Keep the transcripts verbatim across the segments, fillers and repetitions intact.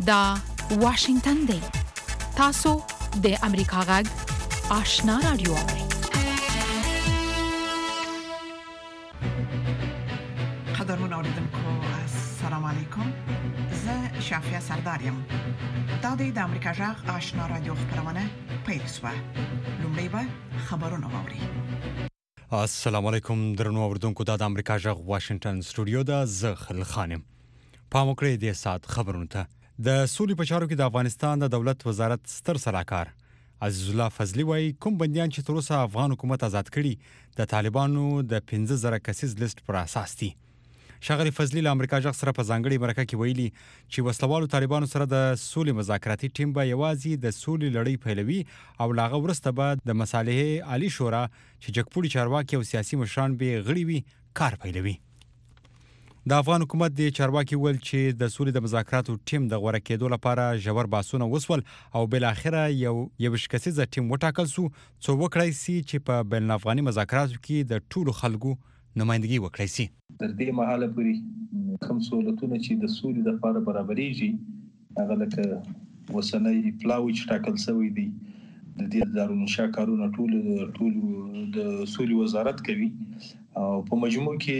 دا واشنگتن دی. تاسو د امریکا غږ آشنا رادیو اورئ. قدرمن اوریدونکو السلام علیکم. زه شافیا سردارم. دا د امریکا غږ آشنا رادیو خبرونه پیل شوه. لومړی به خبرونه واورئ. السلام علیکم درنو اوریدونکو. دا د امریکا غږ واشنگتن سټوډیو دا زه خل خانم. پام وکړئ د سات خبرونه ته. د سولې په چارو کې د افغانستان د دولت وزارت ستر سلاکار عزیز الله فضلی وایي کوم بندیان چې تر اوسه افغان حکومت آزاد کړي د طالبانو د پنځه زره کسیز لیست پر اساس دي. ښاغلي فضلی له امریکا غږ سره په ځانګړي مرکه کې ویلي چې وسلوالو طالبانو سره د سولې مذاکراتي ټیم به یوازې د سولې لړۍ پیلوي او له هغه وروسته به د مصالحې عالی شورا چې جګپوړي چارواکي او سیاسي مشران به غړي وي کار پیلوي. د افغان حکومت د چارواکي ول چې د سولې د مذاکراتو ټیم د غوړه کېدو لپاره ژور بحثونه وسول او بل اخره یو یو شکسیزه ټیم وټاکل سو څو وکړای سي چې په بین الافغاني مذاکراتو کې د ټولو خلکو نمائندګي وکړي سي. تر دې مهاله پورې کوم سہولتونه چې د سولې لپاره برابرېږي هغه لکه وسنۍ پلاوی چې ټاکل شوی دی د دې دارالمنشا کارونه ټول ټول د سولې وزارت کوي او په مجموع کې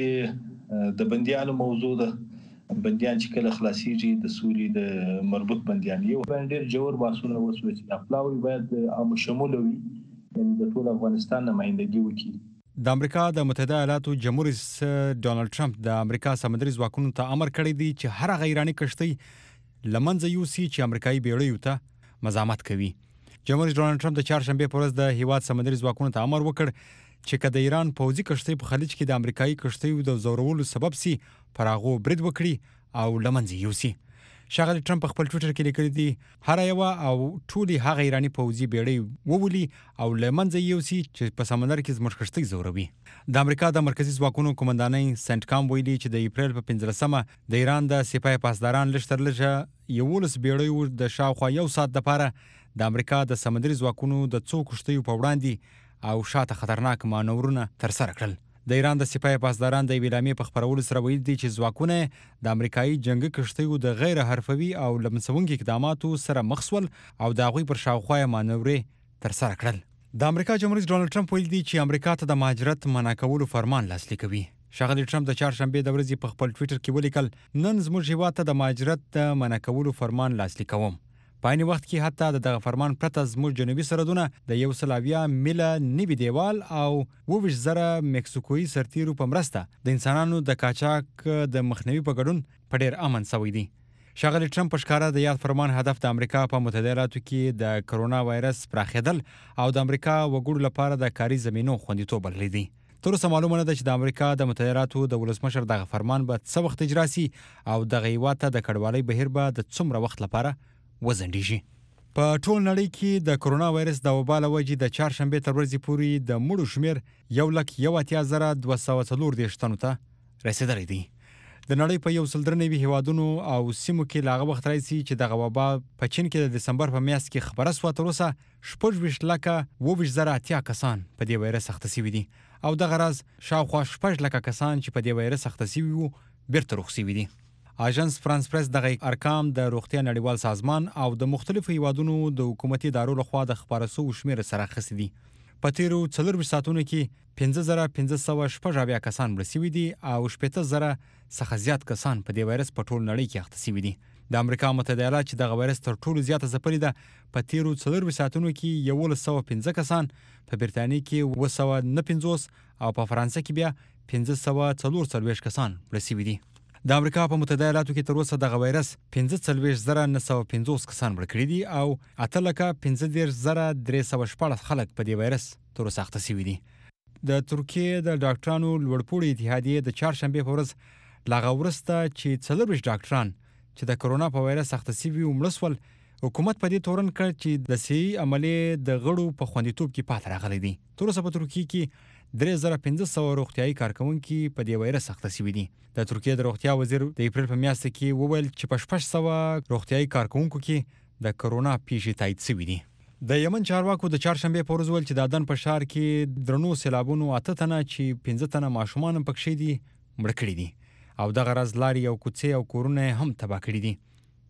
د بنديانو موضوع ده. بنديان چې کله خلاصيږي د سولې د مربوط بنديان یو باندې جوړ باسونه وسوي چې خپلوي باید عام شمول وي د ټول افغانستان نمائندګي وکړي. د امریکا د متحده ایالاتو جمهور رئیس ډونالد ټرمپ د امریکا سمندري ځواکونو ته امر کړی دی چې هر غیراني کشتۍ لمنځه یوسي چې امریکایي بیړیو ته مزاحمت کوي. جمهور رئیس ډونالد ټرمپ د چهارشنبه په ورځ د هیواد سمندري ځواکونو ته امر وکړ چې کله د ایران پوځي کشتۍ په خلیج کې د امریکایي کشتیو د زورولو سبب سي پر هغه برید وکړي او لمنځه یوسي. ښاغلي ټرمپ په خپل ټویټر کې لیکلي دي هر یو او ټولي هغه ایراني پوځي بیړۍ وولي او لمنځه یوسي چې په سمندر کې زموږ کشتۍ زوروي. د امریکا د مرکزی ځواکونو قومندانۍ سنت کام ویلي چې د اپریل په پنځلسمه د ایران د سپاه پاسداران لشتر لږه یولس بیړۍ د شاوخوا یو ساعت لپاره د امریکا د سمندري ځواکونو د څو کشتیو په وړاندې او شاته خطرناک مانورونه ترسره کړل. د ایران د سپاه پاسداران د ویلامې په خبرولو سره ویل دي چې ځواکونه د امریکایي جنگي کشتیو د غیر حرفوي او لمسونکي اقداماتو سره مخ شول او د هغوی پر شاوخوا مانورې ترسره کړل. د امریکا جمهور رئیس ډونالد ټرمپ ویل دي چې امریکا ته د مهاجرت منع کولو فرمان لاسلیک کوي. ښاغلي ټرمپ د چهارشنبه د ورځې په خپل ټویټر کې ولیکل نن زموږ هیواد ته د مهاجرت د منع کولو فرمان لاسلیک کوم. په عین وخت کې حتی د دغه فرمان پرته زموږ جنوبي سرحدونه د یو سل اویا میله نوي دیوال او اووه ویشت زره مکسیکويي سرتیرو په مرسته د انسانانو د قاچاق د مخنیوي په ګډون په ډیر امن شوی دی. ښاغلي ټرمپ په ښکاره د یاد فرمان هدف د امریکا په متحده ایالاتو کې د کرونا وایرس پراخېدل او د امریکا وګړو لپاره د کاري زمینو خوندیتوب بللی دی. تر اوسه معلومه نه ده چې د امریکا د متحده ایالاتو د ولسمشر دغه فرمان به څه وخت اجرا سي او دغه هیواد ته د کډوالۍ بهیر به د څومره وخت لپاره وزنډیږي. په ټول نړۍ کې د کرونا وایرس د وبا له وجې د چهارشنبه تر ورځې پورې د مړو شمیر یو لک یو اتیا زره دوه سوه څلور دېرش تنو ته رسېدلی دی. د نړۍ په یو سل درې نوي هیوادونو او سیمو کې له هغه وخت راځي چې دغه وبا په چین کې د دسمبر په میاشت کې خبره سوه تر اوسه شپږ ویشت لکه اووه ویشت زره اتیا کسان په دې وایرس اخته شوي دي او دغه راز شاوخوا شپږ لکه کسان چې په دې وایرس اخته شوي وو بیرته روغ شوي دي. اژانس فرانس پریس دغه ارقام د روغتیا نړیوال سازمان او د مختلفو هیوادونو د حکومتي ادارو لخوا د خپاره شوو شمېر سره اخیستي دي. په تیرو څلورویشت ساعتونو کې پنځه زره پنځه سوه شپږ اویا کسان مړه شوي دي او شپېته زره څخه زیات کسان په دې وایرس په ټول نړۍ کې اخته شوي دي. د امریکا متحده ایالات چې دغه وایرس تر ټولو زیاته ځپلې ده په تیرو څلورویشت ساعتونو کې یولس سوه پنځه کسان، په برتانیې کې اووه سوه نه پنځوس او په فرانسه کې بیا پنځه سوه څلور څلوېښت کسان مړه شوي دي. د امریکا په متحده ایالاتو کې تر اوسه دغه وایرس پنځه څلوېښت زره نه سوه پنځوس کسان مړه کړي دي او اته لکه پنځه دېرش زره درې سوه شپاړس خلک په دې وایرس تر اوسه اخته شوي دي. د ترکیې د ډاکټرانو لوړپوړي اتحادیې د چهارشنبې په ورځ له هغه وروسته چې څلورویشت ډاکټران چې د کرونا په وایرس اخته شوي وو مړه شول، حکومت په دې تورن کړ چې د صحي عملې د غړو په خوندیتوب کې پاتې راغلی دی. تر اوسه په ترکیې کې درې زره پنځه سوه روغتیایي کارکوونکي په دې وایرس اخته شوي دي. د ترکیې د روغتیا وزیر د اپریل په میاشت کې وویل چې په شپږ سوه روغتیایي کارکوونکو کې د کرونا پیښې تایید شوي دي. د یمن چارواکو د چهارشنبه په ورځ ویل چې د عدن په ښار کې درنو سیلابونو اته تنه چې پنځه تنه ماشومان هم پکښې دي مړه کړي دي او دغه راز لارې او کوڅې او کورونه هم تباه کړي دي.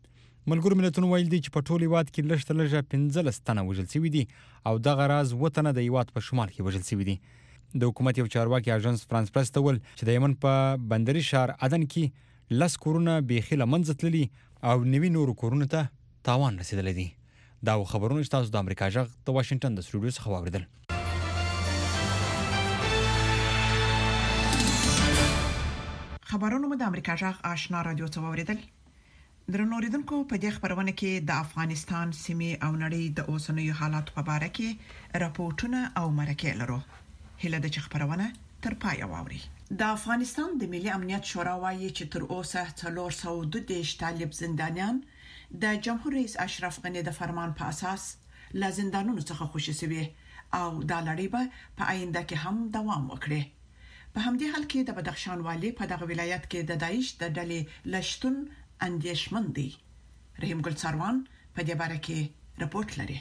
ملګرو ملتونو ویل دي چې په ټول هیواد کې لږ تر لږه پنځلس تنه وژل شوي دي او دغه راز اووه تنه د هیواد په شمال کې وژل شوي دي. د حکومت یو چارواکي اژانس فرانس پرس ته ویل چې د یمن په بندري ښار عدن کې لس کورونه بیخي له منځه تللي او نوي نورو کورونو ته تاوان رسېدلی دی. دا خبرونه چې تاسو د امریکا غږ د واشنګټن د سټوډیو څخه واورېدل. خبرونه مو د امریکا غږ آشنا رادیو څخه واورېدل. درنو اوریدونکو په دې خبرونه کې د افغانستان سیمې او نړۍ د اوسنیو حالاتو په اړه کې راپورټونه او مرکې لرو. هله د خبرونه تر پای واوري. د افغانستان د ملي امنیت شورا وايي چې تر اوسه څلور سوه دوه دېرش طالب زندانیان د جمهور رئیس اشرف غنی د فرمان په اساس له زندانونو څخه خوشي شوي او دا لړۍ به په آینده کې هم دوام وکړي. په همدې حال کې د بدخشان والي په دغه ولایت کې د داعش د ډلې لشتون اندیشمن دی. رحیم ګل سروان په دې باره کې رپورت لري.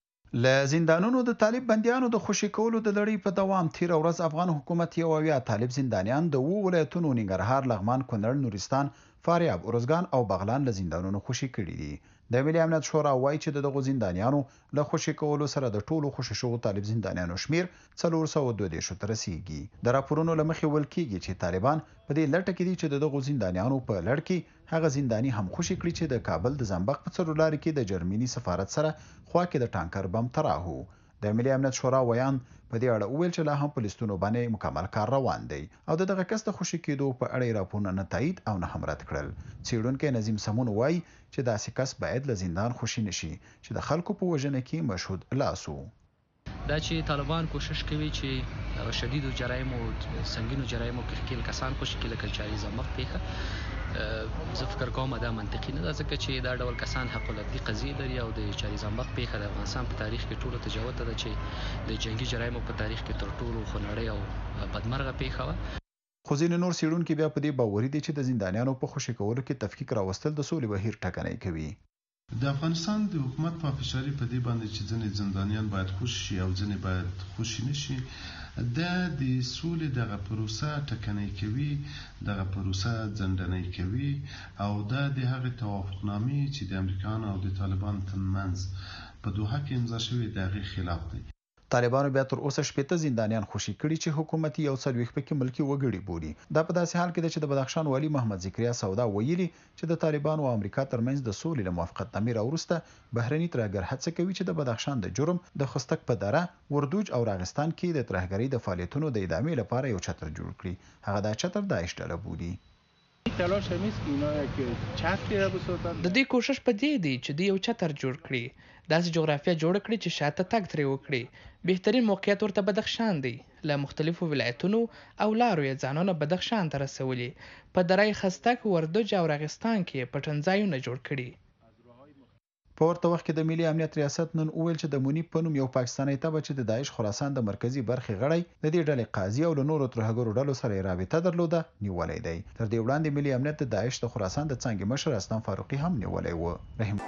له زندانونو د طالب بنديانو د خوشي کولو د لړۍ په دوام تیر ورځ افغان حکومت یو اویا طالب زندانیان د وو ولایتونو ننګرهار، لغمان، کونړ، نورستان، فاریاب، ارزګان او بغلان له زندانونو خوشي کړي دي. د ملي امنیت شورا وایي چې دغه زندانیانو له خوشي کولو سره د ټولو خوشي شوو طالب زندانیانو شمیر څلور سوه دوه دېرش ته رسیدي. د راپورونو لمخې ول کېږي چې طالبان په دې لټه کې دي چې دغه زندانیانو په لړ کې هغه زنداني هم خوشي کړي چې د کابل د زنبق په څلورلارې کې د جرمني سفارت سره خوا کې د ټانکر بم تراهو. د ملي امنیت شورا ویان په دې اړه ویل چې لا هم پولیسونو باندې مکمل کار روان دی او دغه کس د خوشي کېدو په اړه راپورونه نه تایید او نه هم رد کړل. څېړونکي نظیم سمون وایي چې داسې کس باید له زندان خوشي نشي چې د خلکو په وژنه کې مشهود لاسو. دا چې طالبان کوشش کوي چې شدید جرایم او سنگینو جرایم او کښکیل کسان خوشي کړي لکه چاري زمق پیښه زه فکر کوم دا منطقي نه ده ځکه چې دا ډول کسان حق العدالتي قضیې لري او د چاري زمق پیښه د افغانستان په تاریخ کې ټولو ته جوته ده چې د جنگي جرایمو په تاریخ کې تر ټولو خونړۍ او بدمرغه پیښه وه. خو ځینې نور څېړونکي بیا په دې باوري دي چې د زندانیانو په خوشي کولو کې تفکیک راوستل د سولې بهیر ټکنی کوي. د افغانستان د حکومت په فشاري په دې باندې چې ځینې زندانیان باید خوشي شي او ځینې باید خوشي نشي دا د سولې دغه پروسه ټکنی کوي، دغه پروسه ځنډنی کوي او دا د هغه توافقنامې چې د امریکایانو او د طالبان ترمنځ په دوحه کې امضا شوې د هغې خلاف دی. طالبانو بیا تر اوسه شپېته زندانیان خوشي کړي چې حکومت یو څلوېښت پکې ملکي وګړي بولي. دا په داسې حال کې ده چې د بدخشان والي محمد ذکریا سودا ویلي چې د طالبانو او امریکا ترمنځ د سولې له موافقتنامې راوروسته بهرني ترهګر هڅه کوي چې د بدخشان د جرم د خستک په دره، وردوج او راغستان کې د ترهګرۍ د فعالیتونو د ادامې لپاره یو چتر جوړ کړي. هغه دا چتر داعش ډله بولي. د دې کوشش په دې دی چې د یو چتر جوړ کړي، داسې جغرافیه جوړ کړي چې شاته تګ ترې وکړي. بهترین موقعیت ورته بدخشان دی. له مختلفو ولایتونو او لارو یې ځانونه بدخشان ته رسولي. په درای خستک، وردوج او راغستان کې پټنځایونه جوړ کړي. په ورته وخت کې د ملي امنیت ریاست نن وویل چې د منیب په نوم یو پاکستاني تبع چې د داعش خراسان د مرکزی برخې غړی د دې ډلې قاضي او له نورو ترهګرو ډلو سره رابطه درلوده نیولای دی. تر دې وړاندې ملي امنیت د داعش د خراسان د څنګه مشر اسلام فاروقي هم نیولای و. رحیم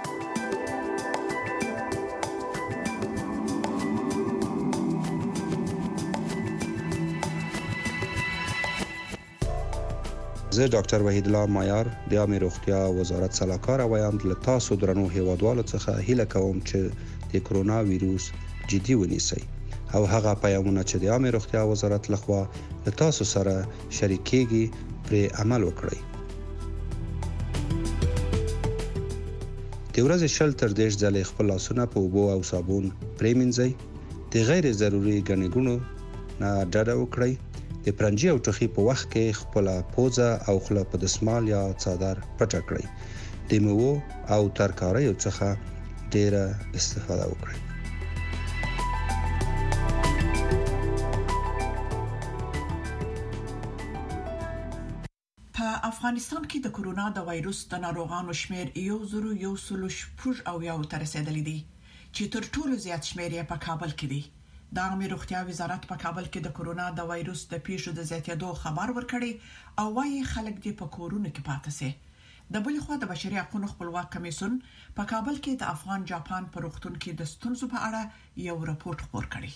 زه ډاکټر وحید الله مایار د عامه روغتیا وزارت سلاکار وایم له تاسو درنو هیوادوالو څخه هیله کوم چې د کرونا وایروس جدي ونیسئ او هغه پیغامونه چې د عامه روغتیا وزارت لخوا له تاسو سره شریکېږي پرې عمل وکړئ. د ورځې شل تر دېرش ځلې خپل لاسونه په اوبو او صابون پرېمنځئ. د غیر ضروري ګڼې ګوڼو نه ډډه وکړئ. د پرنجي او ټوخي په وخت کې خپل پوزه او خوله په دسمال یا څادر پټه کړئ. د میوو او ترکاریو څخه ډیره استفاده وکړئ. په افغانستان کې د کرونا د وایروس د ناروغانو شمیر یو زرو یو سلو شپږ او یو ته رسیدلی دی چې تر ټولو زیات شمیر یې په کابل کې دی. د عامه روغتیا وزارت په کابل کې د کرونا د وایروس د پیښو د زیاتېدو خبر ورکړی او وايي خلک دې په کورونو کې پاتې سي. د بل خوا د بشري حقوقو خپلواک کمیسیون په کابل کې د افغان جاپان په روغتون کې د ستونزو په اړه یو راپور خپور کړی.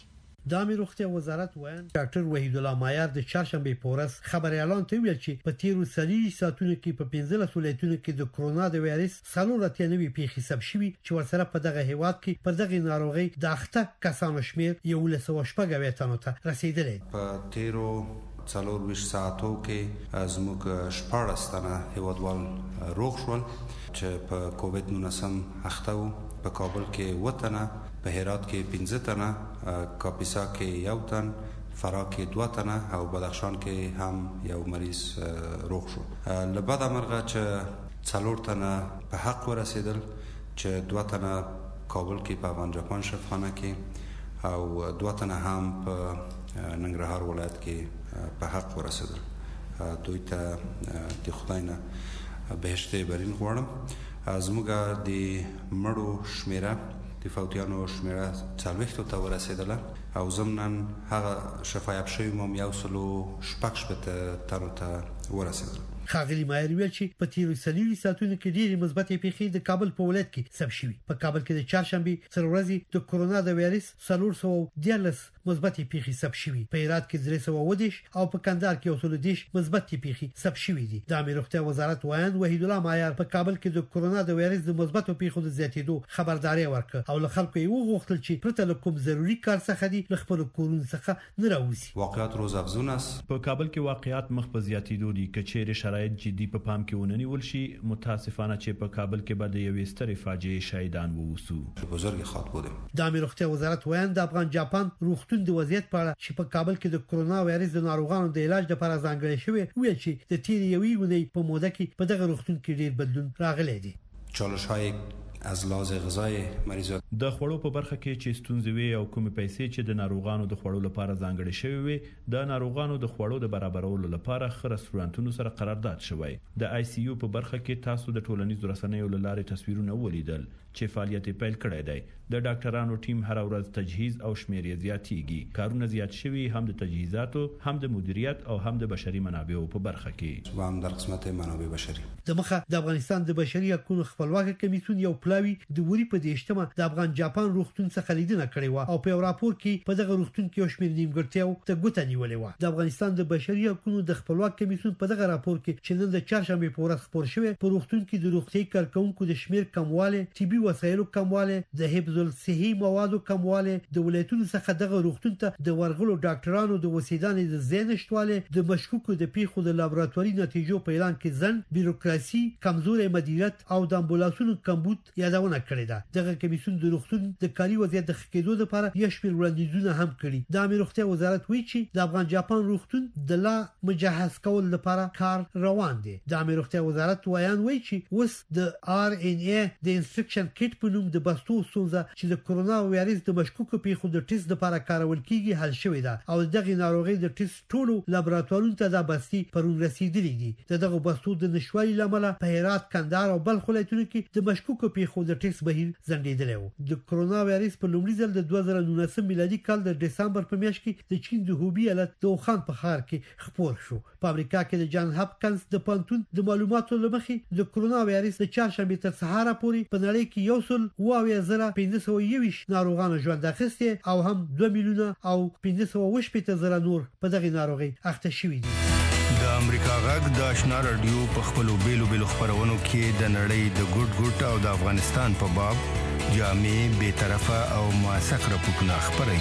د عامه روغتیا وزارت وایي ډاکټر وحید الله مایار د چهارشنبه په ورځ خبري اعلان ته ویل چې په تیرو څلوېښتو ساعتونو کې په پنځلس ولایتونو کې د کرونا د وایرس څلور اتیا نوي پیښې ثبت شوي چې ورسره په دغه هیواد کې په دغه ناروغي د اخته کسانو شمیر یو لس او شپږ اویا تنو ته رسیدلی. په تیرو څلور ویشت ساعتو کې زموږ شپاړس تنه هیوادوال روغ شول چې په کووډ نولس اخته وو. په کابل کې اووه تنه، په هرات کې پنځه تنه، کاپیسا کې یو تن، فراه کې دوه تنه او بدخشان کې هم یو مریض روغ شو. له بده مرغه چې څلور تنه په حق ورسېدل چې دوه تنه کابل کې په افغان جاپان شفاخانه کې او دوه تنه هم په ننګرهار ولایت کې په حق ورسېدل. دوی ته د خدای نه بهشت برین غواړم. زموږ د مړو شمیره د فوتیانو شمیره څلوېښتو ته ورسېدله او ضمناً هغه شفایاب شوي مو یو سلو شپږ شپېته تنو ته ورسېدل. خاغلی مایر ویل چې په تیرو څلوېښتو ساعتونو کې ډېرې مثبتې پیښې د کابل په ولایت کې ثبت شوي. په کابل کې د چهارشنبې سر ورځې د کرونا د وایرس څلور سوه دیارلس مثبتې پیښې ثبت شوي. په هرات کې درې سوه اووه دېرش او په کندهار کې یو سل دېرش مثبتې پیښې ثبت شوي دي. د عامه روغتیا وزارت وایي وحید الله مایار په کابل کې د کرونا د وایرس د مثبتو پیښو د زیاتېدو خبرداري ورکړه او له خلکو یې وغوښتل چې پرته له کوم ضروري کار څخه دي له خپل کورونو څخه نه راوځي. واقعیت روز افزون است. په کابل کې واقعیت مخ په زیاتېدو دي که چیرې شرایط جدي په پام کې وننیول شي. متاسفانه چې په کابل کې به د یوې سترې فاجعې شاهدان ووسو. بزرگ خاط بودیم. د عامه روغتیا وزارت وایي د افغان جاپان روغتون د وضعیت په اړه چې په کابل کې د کرونا وایرس د ناروغانو د علاج لپاره ځانګړی شوی ویل چې د تیر یوې ونې په موده کې په دغه روغتون کې ډېر بدلون راغلی دی. چالش‌های از لحاظ غذای مریضان د خوړو په برخه کې چې ستونزې وي او کومې پیسې چې د ناروغانو د خوړو لپاره ځانګړې شوی وي د ناروغانو د خوړو د برابرولو لپاره ښه رستورانتونو سره قرارداد شوی. د آی سی یو په برخه کې تاسو د ټولنیزو رسنیو له لارې تصویرونه ولیدل چې فعالیت پیل کړی دی. د ډاکټرانو ټیم هر ورځ تجهیز او شمیر زیاتېږي. کارونه زیات شوي هم د تجهیزاتو هم د مدیریت او هم د بشري منابعو په برخه کې و هم در قسمت منابع بشري. د مخه د افغانستان د بشري حقوقو خپلواکه کمیسیون یو پلاوی د وری په دیشتمه د افغان جاپان روغتون څخه لیدنه کړې و او په راپور کې په دغه روغتون کې یو شمېر نیمګړتیاو ته ګوته نیولې و. د افغانستان د بشري حقوقو د خپلواک کمیسیون په دغه راپور کې چې نن د چهارشنبه په ورځ خبر شوی په روغتون کې د روغتي کارکونکو د شمېر کمواله، طبي وسایلو کمواله، د حفظ الصحي موادو کمواله، د ولایتونو څخه دغه روغتون ته د ورغلو ډاکټرانو د وسیدانې د زینشتواله، د مشکوکو د پیښو د لابراتواري نتیجو په اعلان کې ځن، بیروکراسي، کمزوري مدیریت او د امبولانسونو کمبود یادونه کړې ده. دغه کمیسیون د روغتون د کاري وضعیت د ښه کېدو لپاره یو شمېر وړاندیزونه هم کړي. د عامه روغتیا وزارت وایي چې د افغان جاپان روغتون د لا مجهز کول لپاره کار روان دی. د عامه روغتیا وزارت وایي چې اوس د آر ان اي د انسترکشن کیټ په نوم د بستو ستونزه چې د کرونا وایرس د مشکوکو پیښو د ټیسټ لپاره کارول کیږي حل شوې ده او دغه ناروغي د ټیسټ ټولو لابراتوارونو ته د بستي پرون رسیدلې دي. دغه بستو د نشوالي لامل په هرات، کندهار او بلخ ولایتونو کې د مشکوکو پیښو د ټیسټ بهیر ځنډېدلی و. د کرونا وایرس په لومړي ځل د دوه زره نولسم میلادي کال د دسمبر په میاشت کې د چین د هوبي ایالت د وخان په ښار کې خپور شو. په امریکا کې د جان هاپکنز د پانتون د معلوماتو لمخې د کرونا وایرس د چهارشنبه تر سهار پورې په نړۍ کې یو سل اوه زره پنځه سوه یوویشت ناروغان ژوند اخیستي او هم دوه میلیونه او پنځه سوه اووه شپېته زره نور په دغه ناروغي اخته شوي دي. د امریکا غږ د آشنا رادیو په خپلو بیلو بیلو خبرونو کې د نړۍ د ګوټ ګوټ او د افغانستان په باب جامع، بی‌طرفه او موثق راپورټونه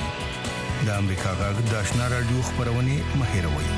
خپروي. د امریکا غږ د آشنا رادیو خبرونه مه هېروئ.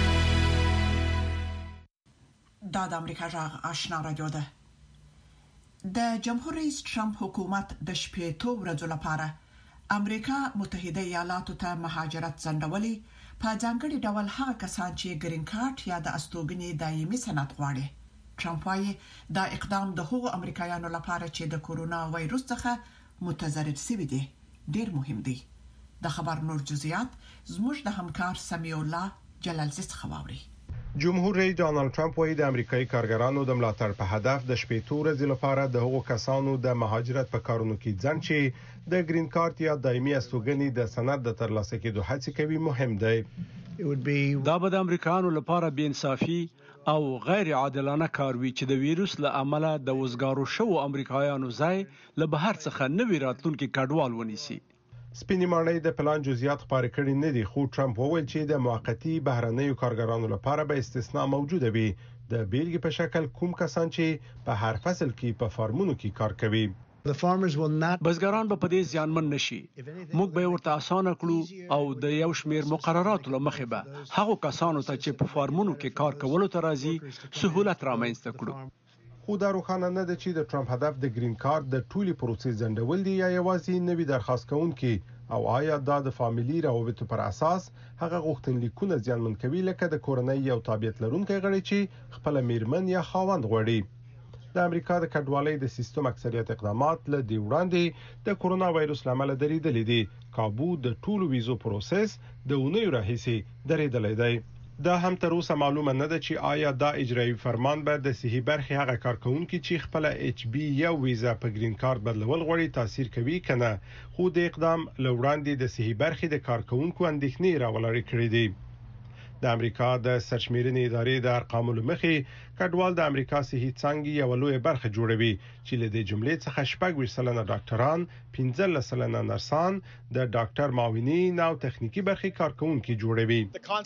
دا د امریکا غږ آشنا رادیو ده. د جمهور رئیس ټرمپ حکومت د شپږ ورځې لپاره امریکا متحده ایالاتو ته مهاجرت ځنډولي په ځانګړي ډول هغه کسان چې ګرین کارت یا د استوګنې دایمي سند غواړي. ټرمپ وايي دا اقدام د هغو امریکایانو لپاره چې د کرونا وایرس څخه متضرر شوي دي ډېر مهم دی. د خبر نور جزئیات زموږ د همکار سمیع الله جلالزی څخه واوري. جمهور رئیس ډانلډ ټرمپ وايي د امریکایي کارګرانو د ملاتړ په هدف د شپږ ورځې لپاره د هغو کسانو د مهاجرت په کارونو کې ځان چې د ګرین کارت یا دایمي استوګنې د سند د ترلاسه کېدو هڅه کوي مهم دی. دا به د امریکایانو لپاره بې انصافي او غیر عادلانه کار وي چې د ویروس له امله د وزګارو شوو امریکایانو ځای له بهر څخه نوي راتلونکي کډوال ونیسي. سپینې ماڼۍ د پلان جزئیات خبرې کړي نه دي، خو ټرمپ وویل چې د موقتی بهرنیو کارګرانو لپاره به استثناء موجوده وي، د بیلګې په شکل کوم کسان چې په هر فصل کې په فارمونو کې کار کوي. بزګران به په دې زیانمن نشي. موږ به ورته اسانه کړو او د یو شمیر مقرراتو لمخې به هغو کسانو ته چې په فارمونو کې کار کولو ته راځي سهولت رامنځته کړو. خو دا روښانه نه ده چې د ټرمپ هدف د گرین کارت د ټولي پروسې ځنډول دي یا یوازې نوي درخواست کوونکي، او آیا دا د فامیلی روابطو پر اساس هغه غوښتنلیکونه زیانمن کوي لکه د کورنۍ یو تابعیت لرونکي غړي چې خپل میرمن یا خاوند غواړي. د امریکا د کډوالۍ د سیستم اکثریت اقدامات له دی وړاندې د کورونا وایروس لامل درېدلې دي. کابو د ټولو ویزو پروسس د اونیو راهیسې درېدلې دی. دا هم تر اوسه معلومه نه ده چې آیا دا اجرایي فرمان به د صحي برخې هغه کارکونکو چې خپل ایچ بی یا ویزا په گرین کارت بدلول غواړي تاثیر کوي کنه، خو د اقدام لوړاندې د صحي برخې د کارکونکو اندېښنې راولري کړې دي. د امریکا د سرچمرنې ادارې د ارقامو لمخې کډوال د امریکا صحي څانګې یو لوی برخه جوړوي چې له دې جملې څخه شپږ ویشت سلنه ډاکټران، پنځه سلنه نرسان، د ډاکټر معاونین او تخنیکی برخې کارکونکي جوړوي.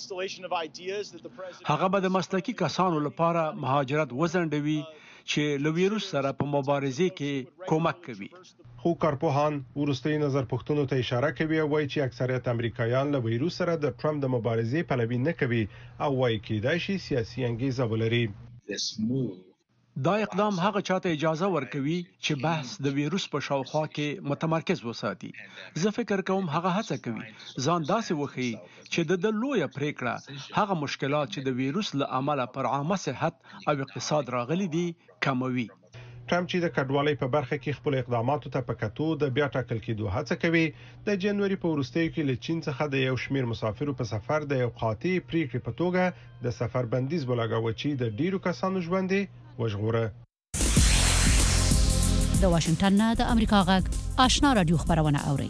هغه به د مسلکي کسانو لپاره مهاجرت وزندوي چې له ویروس سره په مبارزې کې کومک کوي. خو کارپوهان ورستۍ نظر پښتنو ته اشاره کوي او وایي چې اکثریت امریکایان له وایروس سره د ټرمپ د مبارزې پلوي نه کوي او وایي کېدای شي سیاسي انګیزه ولري. دا اقدام هغه چاته اجازه ورکوي چې بحث د ویروس په شاوخوا کې متمرکز وساتي. زه فکر کوم هغه هڅه کوي ځان داسې وښيي چې د د لویه پریکړه هغه مشکلات چې د ویروس له امله پر عامه صحت او اقتصاد راغلي دي کموي. ټرمپ چې د کډوالۍ په برخه کې خپل اقداماتو ته په کتو د بیا ټاکل کېدو هڅه کوي، د جنوري په وروستیو کې له چین څخه د یو شمیر مسافرو په سفر د یو قاطع پریکړې په توګه د سفر بندیز ولګاوه چې د ډیرو کسانو ژوند وژغوره. د واشنگټن نه د امریکا غږ آشنا رادیو خبرونه اوري.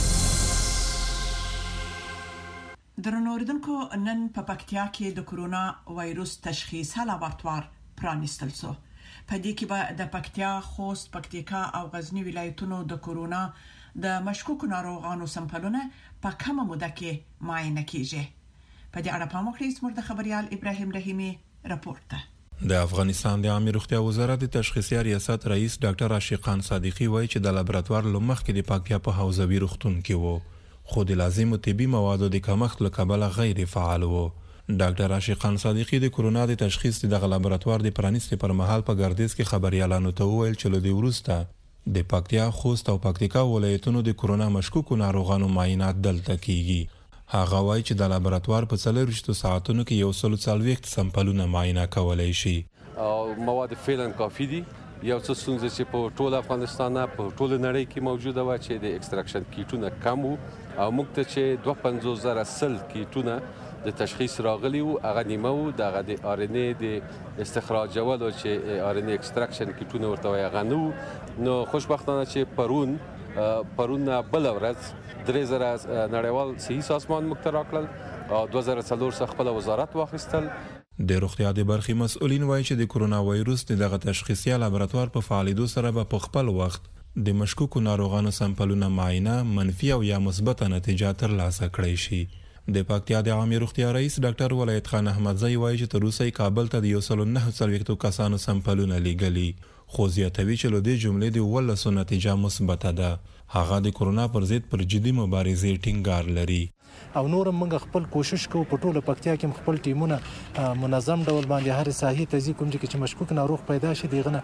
درنو اوریدونکو، نن په پکتیا کې د کورونا وایروس تشخیصي لابراتوار پرانیستل شو. په دې کې به د پکتیا، خوست، پکتیکا او غزنی ولایتونو د کورونا د مشکوک ناروغانو سمپلونه په کومه موده کې معاینه کیږي. په دې اړه په مخکې سمره خبريال ابراهیم رحیمی راپورټ ده. د افغانستان د عامه روغتیا وزارت د تشخیصي ریاست رئیس ډاکټر عاشق خان صادقی وایي چې د لابراتوار لمخ کې د پکتیا په حوزوي روغتون کې وو، خو د لازمو طبي موادو د کمښت له کبله غیر فعال وو. ډاکټر عاشق خان صادقی د کورونا د تشخیص د لابراتوار د پرانیستي پر مهال په ګردیز کې خبريالانو ته وویل چې له دې وروسته د پکتیا، خوست او پکتیکا ولایتونو د کورونا مشکوک ناروغانو معاینات دلته کیږي. هغه وایي چې د لابراتوار په څلورویشتو ساعتونو کې یو سل څلوېښت سمپلونه معاینه کولای شي. مواد فعلا کافي دي. یو څه ستونزه چې په ټول افغانستان په ټول نړۍ کې موجوده و چې د ایکستراکشن کیټونه کم وو او موږ ته چې دوه پنځوس زره سل کیټونه د تشخیص راغلی وو، هغه نیمه وو دغه د آر ان اي د استخراجولو چې آر ان اي ایکستراکشن کیټونه ورته وایي هغه نو نو خوشبختانه چې پرون پرون بل ورځ درې زره نړیوال صحي سازمان موږ ته راکړل او دوه زره څلور څخه خپل وزارت واخیستل. د روغتیا د برخې مسؤلین وایي چې د کورونا وایروس دغه تشخیصي لابراتوار په فعالیدو سره به په خپل وخت د مشکوکو ناروغانو سمپلونه معاینه منفي او یا مثبته نتیجه ترلاسه کړي شي. د پکتیا د عامه روغتیا رئیس ډاکټر ولایت خان احمدزی وایي چې تر اوسه کابل ته د یو سل نه څلوېښتو کسانو سمپلونه لیږلي، خو زیاتوي چې له دې جملې د ولسو نتیجه مثبته ده. هغه د کورونا پر ضد پر جدي مبارزې ټینګار لري. او نور موږ خپل کوشش کوو په ټوله پکتیا کې خپل ټیمونه منظم ډول باندې هر ساحې ته ځي کوم چې مشکوک ناروغ پیدا شي دغه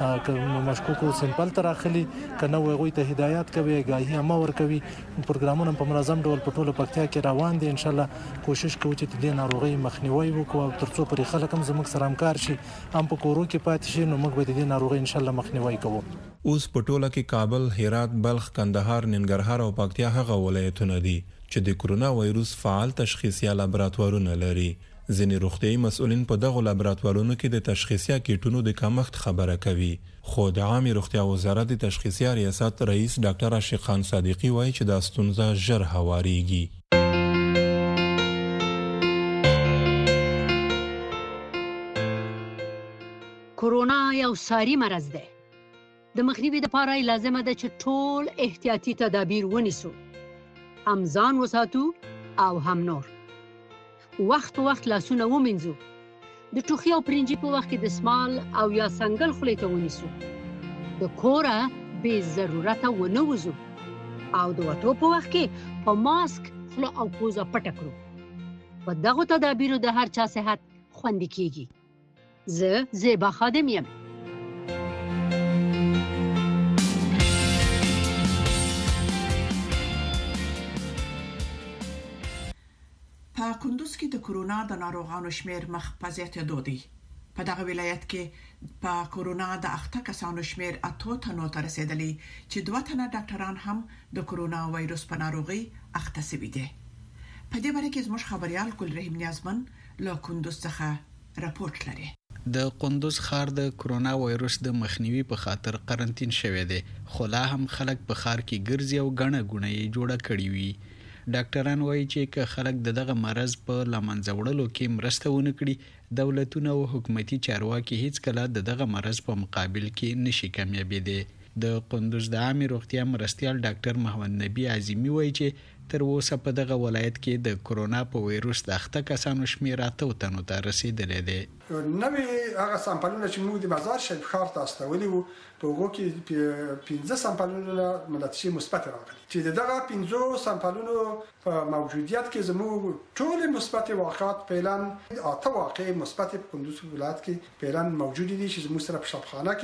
مشکوک سمپل تر اخلي کنه وغوي ته هدایت کوي غاهي امر کوي پروګرامونه په منظم ډول په ټوله پکتیا کې روان دي. ان شاء الله کوشش کوو چې د ناروغي مخنیوي وکړو ترڅو پر خلک هم زموږ سره همکار شي هم په کورو کې پاتې شي نو موږ به د ناروغي ان شاء الله مخنیوي کوو. اوس په ټوله کې کابل، هرات، بلخ، کندهار، ننګرهار او پکتیا هغه ولایتونه دي چې د کورونا وایروس فعال تشخیصي لابراتوارونه لري. ځینې روغتیايي مسؤلین په دغه لابراتوارونو کې د تشخیصي کیټونو د کمښت خبره کوي، خو د عامه روغتیا وزارت د تشخیصي ریاست رئیس ډاکټر عاشق خان صادقی وایي چې دا ستونزه ژر هواريږي. کورونا یو ساري مرض دی. د مخنیوي لپاره لازمه ده چې ټول احتیاطي تدابیر ونیسو. هم ځان وساتو او هم نور. وخت په وخت لاسونه ومینځو. د ټوخي او پرنجي په وخت کې دستمال او یا څنګل خولې ته ونیسو. د کوره بې ضرورته ونه وځو او د وتو په وخت کې په ماسک خوله او پوزه پټه کړو. په دغو تدابیرو د هر چا صحت خوندي کیږي. زه زیبا خادم یم. په کندوز کې د کورونا د ناروغانو شمیر مخ په زیاتېدو دی. په دغه ولایت کې په کورونا د اخته کسانو شمیر اتو تنو ته رسیدلی چې دوه تنه ډاکټران هم د کورونا وایروس په ناروغي اخته شوي دي. په دې باره کې زموږ خبريال ګل رحیم نیازمن له کندوز څخه راپورټ لري. د کندوز ښار د کورونا وایروس د مخنیوي په خاطر قرنټین شوی دی، خو لا هم خلک په ښار کې ګرځي او غڼه غونه یې جوړه کړې وي. ډاکټران وایي چې که خلک دغه مرض په لمنځه وړلو کې مرسته ونه کړي، دولتونه او حکومتي چارواکي هیڅ کله دغه مرض په مقابل کې نشي کامیابېدي. د کندوز د عامه روغتیا مرستیال ډاکټر محمد نبی عظیمی وایي چې تر اوسه په دغه ولایت کې د کورونا په وایروس د اخته کسانو شمیر اتو تنو ته رسیدلی دی. نوې هغه سامپلونه چې موږ د بازار شریف ښار ته استولي وو، په هغو کې پنځه سامپلونه ملاتشي مثبت راغلي، چې دغه پنځو سامپلونو په موجودیت کې زموږ ټول مثبت واقعات فعلا اته واقع مثبت په کندوز ولایت کې فعلا موجود دي چې زموږ سره په شبخانه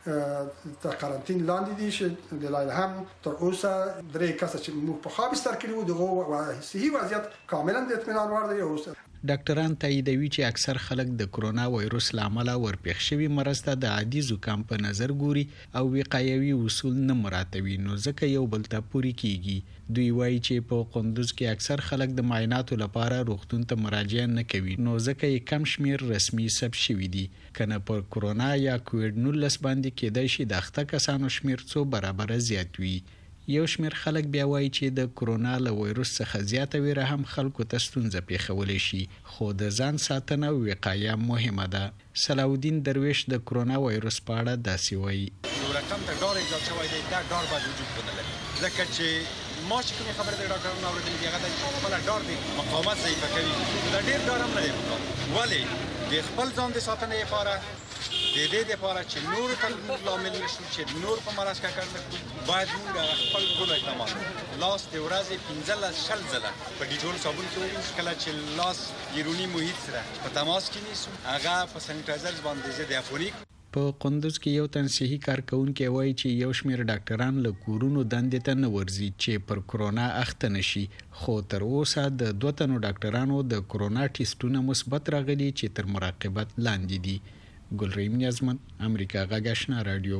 کې د قرنټین لاندې دي، چې د لایحه تر اوسه درې کسه چې موږ په خابس تر کړو دغه صحي وضعیت کاملا د اطمینان وړ دی. اوس ډاکټران تاییدوي چې اکثر خلک د کورونا وایروس لامل ورپېښ شوي مرض ته د عادي زکام په نظر ګوري او وقایوي اصول نه مراعاتوي، نو ځکه یو بل ته پوري کیږي. دوی وایي چې په کندوز کې اکثر خلک د معایناتو لپاره روغتون ته مراجعه نه کوي، نو ځکه یې کم شمیر رسمي ثبت شوي دي. کنه پر کورونا یا کووډ نولس باندې کېدای شي د اخته کسانو شمیر څو برابر زیات وي. یو شمیر خلک بیا وایي چې د کورونا له وایروس څخه زیاته ویره هم خلکو ته ستونزه پیښولی شي، خو د ځان ساتنه او وقایه مهمه ده. صلاح درویش د کورونا وایروس په اړه داسې وایي. یو رقم ته ډار ایجاد شوی دی، دا ډار باید وجود ونه لري، ځکه چې ما چې کومې خبرې د ډاکټرانو اورېدلې دي هغه دا چې خپله ډار دی مقاومت ضعیفه کوي. دا ډېر ډار هم نه دی پکار، ولې د خپل ځان د ساتنې لپاره د دې لپاره چې نور ته لامل نشي چې نور په مرض کې کار نکړو، باید موږ خپل ټول اقدامات لاس د ورځې پنځلس شل ځله په ډیټول صابون کې ووینځو، کله چې لاس بیروني محیط سره په تماس کې نیسو هغه په سانیټایزر باندې ضد افونیک. په کندوز کې یو تن صحي کارکونکي وایي چې یو شمیر ډاکټران له کورونو دندې ته نه ورځي چې پر کورونا اخته نشي، خو تر اوسه د دوه تنو ډاکټرانو د کورونا ټیسټونه مثبت راغلي چې تر مراقبت لاندې دي. ګل رحیم نیازمن، امریکا غږ آشنا رادیو.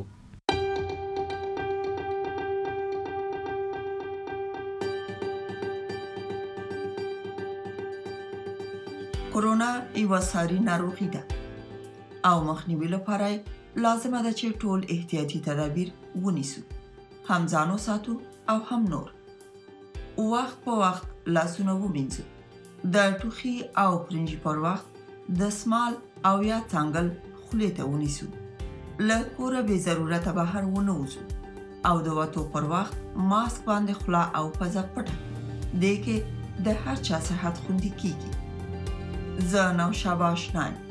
کورونا یو ساري ناروغي ده او مخنیوي لپاره لازمه ده چې ټول احتیاطي تدابیر ونیسو، هم ځان وساتو او هم نور. وخت په وخت لاسونه ومینځو، د ټوخي او پرنجي پر وخت دستمال او یا څنګل خولې ته ونیسو، له کوره بې ضرورته بهر ونه وځو او د وتو پر وخت ماسک باندې خوله او پزه پټه. دې کې د هر چا صحت خوندي کیږي. زه نوشابه آشنا یم.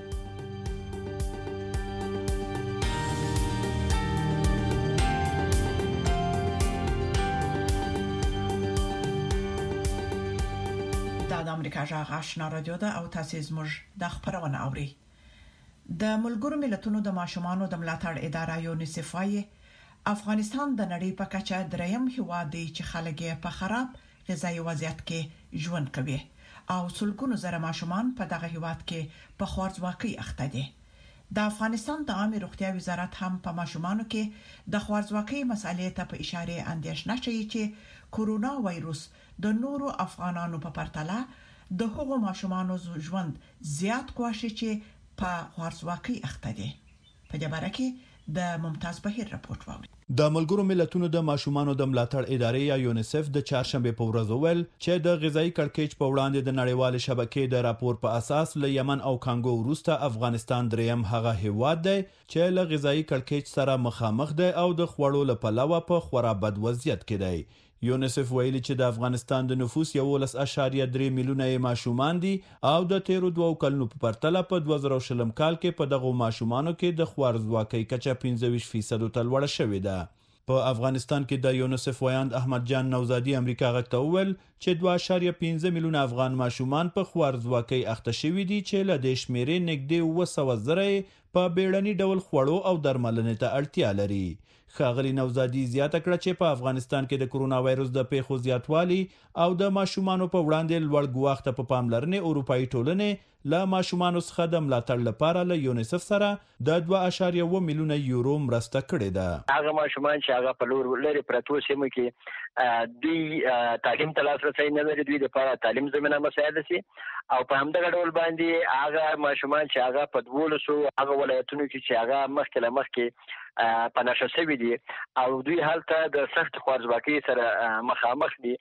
دا د امریکا غږ آشنا رادیو ده او تاسو زموږ د خبرونه اورئ. د ملګرو ملتونو د ماشومانو د ملاتړ اداره یونیسف وايي افغانستان د نړۍ په کچه دریم هیواد دی چې خلک په خراب غذایی وضعیت کې ژوند کوي او څلګونو زره ماشومان په دغه هیواد کې په خوارځواکۍ اخته دي. د افغانستان د عامه روغتیا وزارت هم په ماشومانو کې د خوارځواکۍ مسالې ته په اشاره اندېښنه شوی چې کورونا وایروس د نورو افغانانو په پرتله د هغو ماشومانو ژوند زیات کوشي چې په خوارځواکۍ اخته دي. په دې باره کې د ممتاز بهیر راپورټ واوري. د ملګرو ملتونو د ماشومانو د ملاتړ ادارې یا یونیسف د چهارشنبه په ورځ ویل چې د غذایی کړکېچ په وړاندې د نړیوال شبکې د راپور په اساس له یمن او کانګو وروسته افغانستان دریم هغه هیواد دی چې له غذایی کړکېچ سره مخامخ دی او د خوړو له پلوه په خورا بد وضعیت کې دی. یونیسف ویلي چې د افغانستان د نفوس یولس اعشاریه درې میلیونه یې ماشومان دي او د تیرو دوو کلونو په پرتله په دوه زره شلم کال کې په دغو ماشومانو کې د خوارځواکۍ کچه پنځه ویشت فیصدو ته لوړه شوې ده. په افغانستان کې د یونیسف ویاند احمد جان نوزادي امریکا غږ ته وویل چې دوه اعشاریه پنځه میلیونه افغان ماشومان په خوارځواکۍ اخته شوي دي چې له دې شمېرې نږدې اووه سوه زره یې په بیړني ډول خوړو او درملنې ته اړتیا لري. ښاغلي نوزادي زیاته کړه چې په افغانستان کې د کرونا وایرس د پیښو زیاتوالي او د ماشومانو په وړاندې لوړ ګواښ ته په پاملرنې اروپایي ټولنې له ماشومانو څخه د ملاتړ لپاره له یونیسف سره د دوه اعشاریه اووه میلیونه یورو مرسته کړې ده. هغه ماشومان چې هغه په لور لرې پرتو سیمو کې دوی تعلیم ته لاسرسی نه لري، دوی لپاره تعلیم زمینه مساعده شي او په همدغه ډول باندې هغه ماشومان چې هغه په دولسو هغه ولایتونو کې چې هغه مخکې له مخکې په نشه شوي دي او دوی هلته د سخت خوارځواکۍ سره مخامخ دي،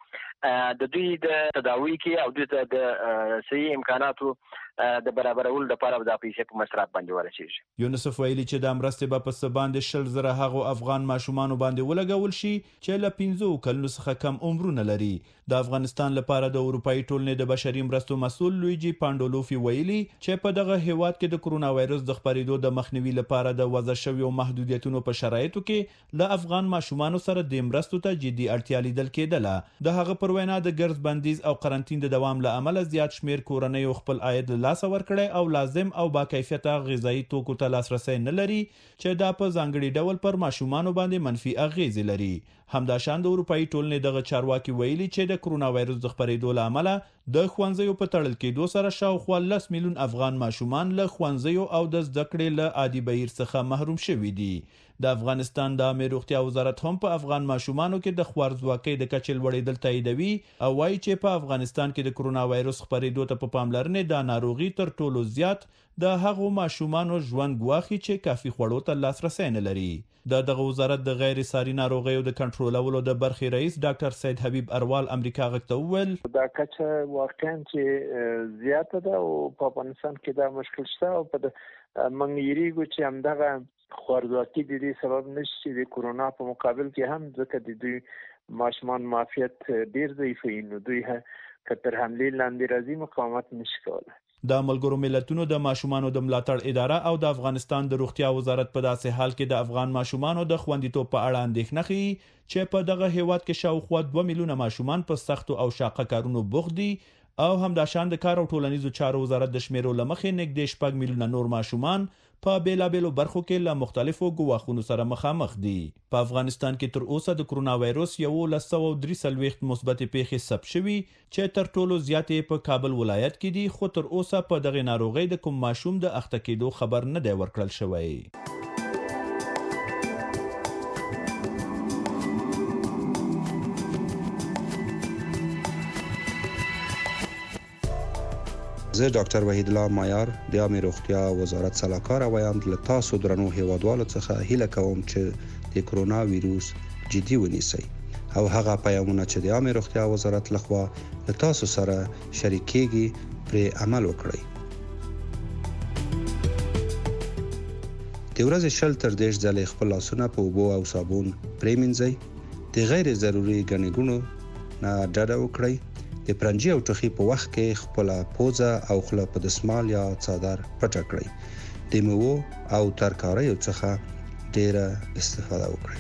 د دوی د تداوی کې او دوی ته د صحي امکاناتو د برابرولو لپاره د پیسې په مصرف باندې ورسیږي. یونیسف ویلي چې د مرستې به په څه باندې شل زره هغو افغان ماشومانو باندې ولګول شي چې له پنځو کلونو څخه کم عمرونه لري. د افغانستان لپاره د اروپایي ټولنې د بشري مرستو مسؤل لویجي پانډولوفي ویلي چې په دغه هیواد کې د کرونا وایرس د خپرېدو د مخنیوي لپاره د وضع شویو محدودیتونو په شرایطو کې له افغان ماشومانو سره د مرستو ته جدي اړتیا لیدل کېدله. د هغه پر وینا د ګرځ بندیز او قرنطین د دوام له امله زیات شمیر کورنیو خپل عاید لاسه ورکړی او لازم او با کیفیته غذایي توکو ته لاسرسی نه لري چې دا په ځانګړي ډول پر ماشومانو باندې منفي اغیزې لري. همداشان د اروپایي ټولنې دغه چارواکي ویلي چې د کرونا وایرس د خپرېدو له امله د ښوونځیو په تړل کېدو سره شاوخوا لس میلیون افغان ماشومان له ښوونځیو او د زده کړې له عادي بهیر څخه محروم شوي دي. د افغانستان د عامه روغتیا وزارت هم په افغان ماشومانو کې د خوارځواکۍ د کچې لوړېدل تاییدوي او وایي چې په افغانستان کې د کرونا وایرس خپرېدو ته په پاملرنې دا ناروغي تر ټولو زیات د هغو ماشومانو ژوند ګواښي چې کافي خوړو ته لاسرسی نه لري. د دغه وزارت د غیر ساري ناروغیو د کنټرولولو د برخې رئیس ډاکټر سید حبیب اروال امریکا غږ ته وویل دا کچه واقعا چې زیاته ده او په افغانستان کې دا مشکل شته او په موږ یریږو چې همدغه خوارځواکي د دې سبب نشي د کرونا په مقابل کې هم ځکه د دوی ماشومان معافیت ډیر ضعیف وي نو دوی که تر حملې لاندې راځي مقاومت نشي کولی. د ملګرو ملتونو د ماشومانو د ملاتړ اداره او د افغانستان د روغتیا وزارت په داسې حال کې د افغان ماشومانو د خوندیتوب په اړه اندېښنه ښيي چې په دغه هیواد کې شاوخوا دوه میلیونه ماشومان په سختو او شاقه کارونو بوخت دي او همداشان د کار او ټولنیزو چارو وزارت د شمیرو له مخې نږدې شپږ میلیونه نور ماشومان په بیلابیلو برخو کې له مختلفو ګواښونو سره مخامخ دي. په افغانستان کې تر اوسه د کرونا وایرس یولس سوه درې څلوېښت مثبتې پیښې ثبت شوي چې تر ټولو زیاتې په کابل ولایت کې دي، خو تر اوسه په دغه ناروغۍ د کوم ماشوم د اخته کېدو خبر نه دی ورکړل شوی. زه ډاکټر وحید الله مایار د عامه روغتیا وزارت سلاکار ویاند له تاسو درنو هیوادوالو څخه هیله کوم چې د کرونا وایرس جدي ونیسئ او هغه پیغامونه چې د عامه روغتیا وزارت لخوا له تاسو سره شریکېږي پرې عمل وکړئ. د ورځې شل تر دېرش ځلې خپل لاسونه په اوبو او صابون پرېمنځئ. د غیر ضروري ګڼې ګوڼو نه ډډه وکړئ. د پرنجي او ټوخي په وخت کې خپل پوزه او خوله په دسمال یا څادر پټه کړئ. د میوو او ترکاریو څخه ډیره استفاده وکړئ.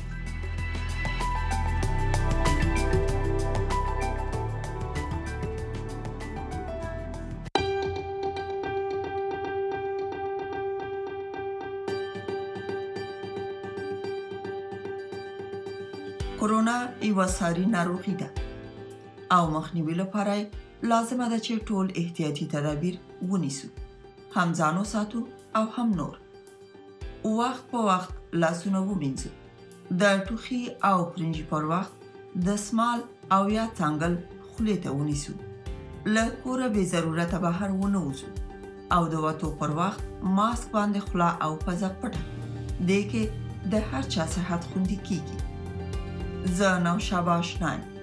کرونا یو ساري ناروغي ده او مخنیوي لپاره لازمه ده چې ټول احتیاطي تدابیر ونیسو، هم ځان وساتو او هم نور. وخت په وخت لاسونه ومینځو. د ټوخي او پرنجي پر وخت دسمال او یا څنګل خولې ته ونیسو. له کوره بې ضرورته بهر ونه وځو او د وتو پر وخت ماسک باندې خوله او پزه پټه. دې کې د هر چا صحت خوندي کیږي. زه نوشابه آشنا یم.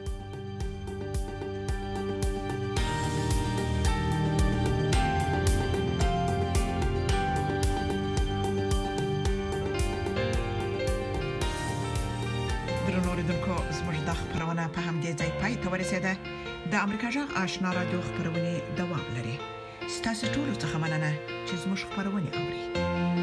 دا خبرونه په همدې ځای پای ته ورسیده. د امریکا جغ آشنا رادیو خبرونه دوام لري. ستاسو ټول څه مننه چې زموږ خبرونه اوري.